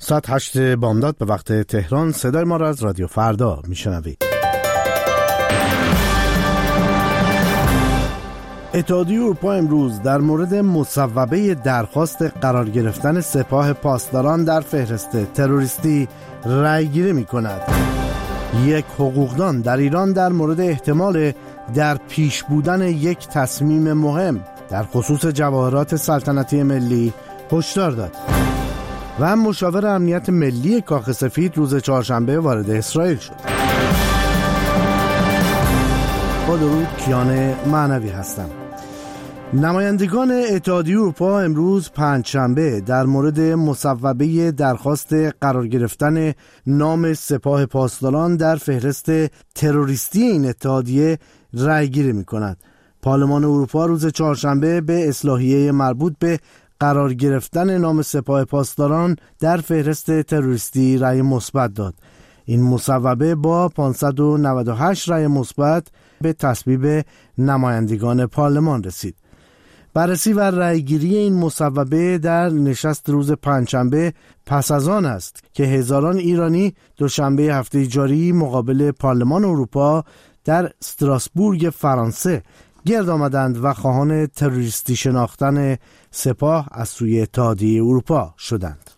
ساعت 8 بامداد به وقت تهران صدای ما را از رادیو فردا میشنوید. اتحادیه اروپا امروز در مورد مصوبه درخواست قرار گرفتن سپاه پاسداران در فهرست تروریستی رأی گیری می کند. یک حقوقدان در ایران در مورد احتمال در پیش بودن یک تصمیم مهم در خصوص جواهرات سلطنتی ملی هشدار داد. و مشاور امنیت ملی کاخ سفید روز چهارشنبه وارد اسرائیل شد. با درود، کیان معنوی هستم. نمایندگان اتحادیه اروپا امروز پنجشنبه در مورد مصوبه درخواست قرار گرفتن نام سپاه پاسداران در فهرست تروریستی این اتحادیه رأی گیری می‌کند. پارلمان اروپا روز چهارشنبه به اصلاحیه مربوط به قرار گرفتن نام سپاه پاسداران در فهرست تروریستی رأی مثبت داد. این مصوبه با 598 رأی مثبت به تصویب نمایندگان پارلمان رسید. بررسی و رأیگیری این مصوبه در نشست روز پنجشنبه پس از آن است که هزاران ایرانی دوشنبه هفته جاری مقابل پارلمان اروپا در استراسبورگ فرانسه گرد آمدند و خواهان تروریستی شناختن سپاه از سوی اتحادیه اروپا شدند.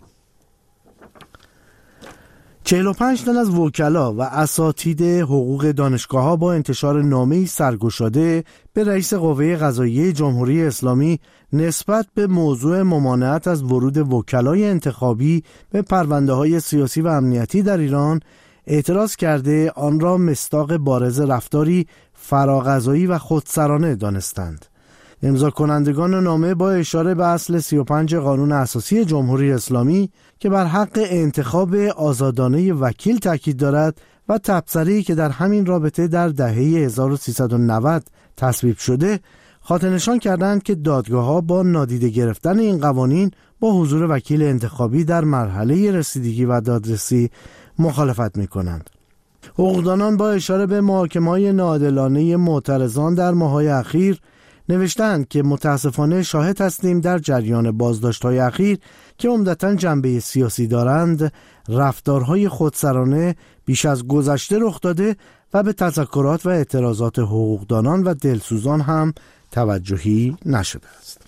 45 تن از وکلا و اساتید حقوق دانشگاه‌ها با انتشار نامه‌ای سرگشاده به رئیس قوه قضاییه جمهوری اسلامی نسبت به موضوع ممانعت از ورود وکلای انتخابی به پرونده‌های سیاسی و امنیتی در ایران اعتراض کرده آن را مصداق بارز رفتاری فراقضایی و خودسرانه دانستند. امضا کنندگان نامه با اشاره به اصل 35 قانون اساسی جمهوری اسلامی که بر حق انتخاب آزادانه وکیل تاکید دارد و تبصره‌ای که در همین رابطه در دهه 1390 تصویب شده، خاطر نشان کردند که دادگاه‌ها با نادیده گرفتن این قوانین با حضور وکیل انتخابی در مرحله رسیدگی و دادرسی مخالفت می‌کنند. حقوقدانان با اشاره به محاکمه‌های ناعادلانه معترضان در ماه‌های اخیر نوشتند که متاسفانه شاهد هستیم در جریان بازداشت‌های اخیر که عمدتاً جنبه سیاسی دارند، رفتارهای خودسرانه بیش از گذشته رخ داده و به تذکرات و اعتراضات حقوقدانان و دلسوزان هم توجهی نشده است.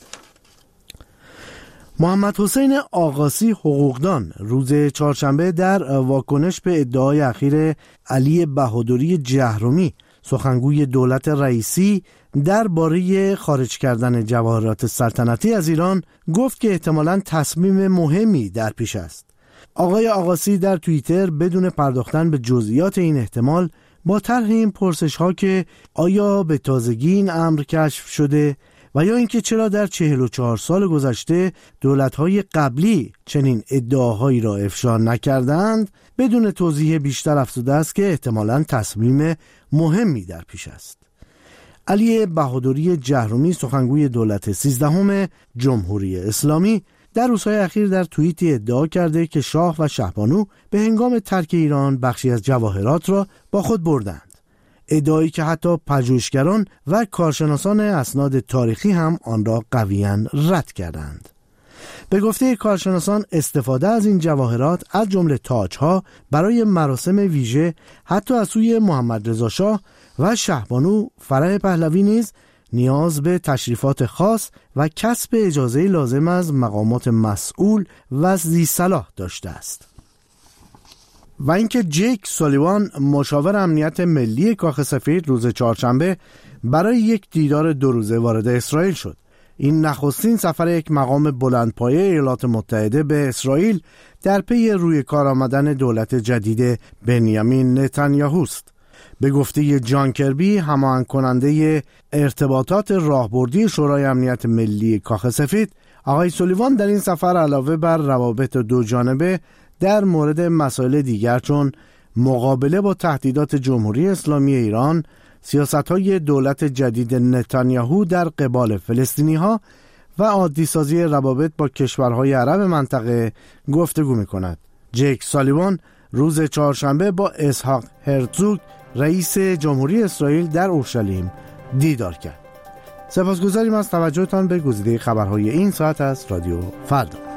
محمد حسین آقاسی حقوقدان روز چهارشنبه در واکنش به ادعای اخیر علی بهادری جهرمی سخنگوی دولت رئیسی درباره خارج کردن جواهرات سلطنتی از ایران گفت که احتمالاً تصمیم مهمی در پیش است. آقای آقاسی در توییتر بدون پرداختن به جزئیات این احتمال با طرح این پرسش‌ها که آیا به تازگی این امر کشف شده و یا اینکه چرا در 44 سال گذشته دولت‌های قبلی چنین ادعاهایی را افشا نکردند، بدون توضیح بیشتر افزوده است که احتمالاً تصمیم مهمی در پیش است. علی بهادری جهرمی سخنگوی دولت 13 جمهوری اسلامی در روزهای اخیر در توییتی ادعا کرده که شاه و شهبانو به هنگام ترک ایران بخشی از جواهرات را با خود بردند. ادعایی که حتی پژوهشگران و کارشناسان اسناد تاریخی هم آن را قویاً رد کردند. به گفته کارشناسان استفاده از این جواهرات از جمله تاج‌ها برای مراسم ویژه حتی از سوی محمد رضا شاه و شهبانو فرح پهلوی نیز نیاز به تشریفات خاص و کسب اجازه لازم از مقامات مسئول و ذی صلاح داشته است. و اینکه جیک سالیوان مشاور امنیت ملی کاخ سفید روز چهارشنبه برای یک دیدار 2 روزه وارد اسرائیل شد. این نخستین سفر یک مقام بلندپایه ایالات متحده به اسرائیل در پی روی کار آمدن دولت جدید بنیامین نتانیاهو است. به گفته جان کربی، هماهنگ کننده ارتباطات راهبردی شورای امنیت ملی کاخ سفید، آقای سالیوان در این سفر علاوه بر روابط دو جانبه در مورد مسائل دیگر چون مقابله با تهدیدات جمهوری اسلامی ایران، سیاست‌های دولت جدید نتانیاهو در قبال فلسطینی‌ها و عادی سازی روابط با کشورهای عرب منطقه گفتگو می‌کند. جیک سالیوان روز چهارشنبه با اسحاق هرزوگ رئیس جمهوری اسرائیل در اورشلیم دیدار کرد. سپاسگزاریم از توجهتان به گزیده خبرهای این ساعت از رادیو فردا.